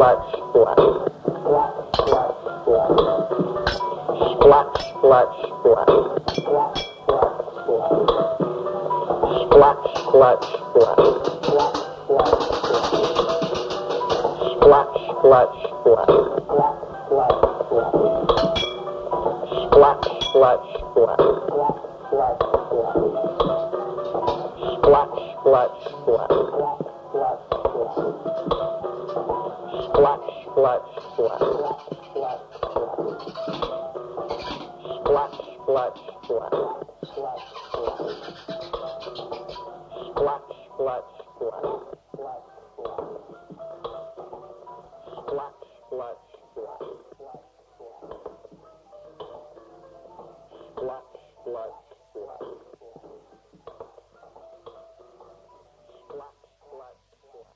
splash, splash. Splash, splash, splash. Splash, splash, splash. Splash, splash, splash. Splash, splash, splash. Splash, splash, splash. Splash, splash, splash.